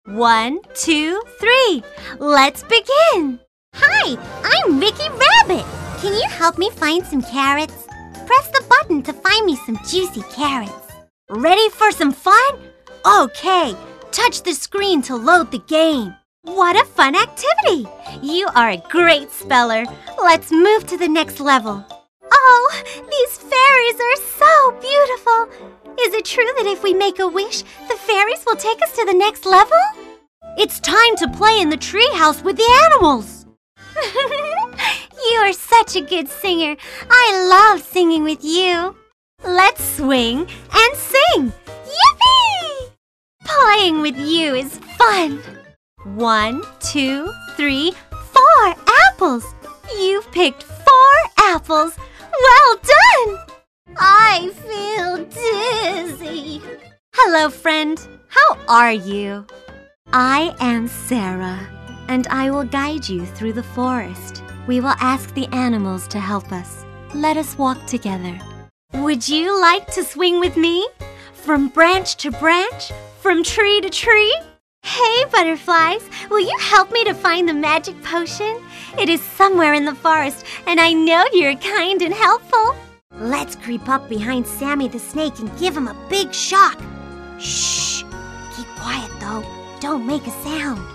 1, 2, 3. Let's begin. Hi, I'm Mickey Rabbit. Can you help me find some carrots? Press the button to find me some juicy carrots. Ready for some fun? Okay, touch the screen to load the game. What a fun activity! You are a great speller. Let's move to the next level. Oh, these fairies are so beautiful. Is it true that if we make a wish, the fairies will take us to the next level? It's time to play in the treehouse with the animals. You are such a good singer. I love singing with you. Let's swing and sing. Yippee! Playing with you is fun. 1, 2, 3, 4 apples. You've picked 4 apples. Well done! I feel dizzy. Hello, friend. How are you? I am Sarah, and I will guide you through the forest. We will ask the animals to help us. Let us walk together. Would you like to swing with me? From branch to branch? From tree to tree? Hey, butterflies, will you help me to find the magic potion? It is somewhere in the forest, and I know you're kind and helpful. Let's creep up behind Sammy the snake and give him a big shock. Shh! Keep quiet, though. Don't make a sound.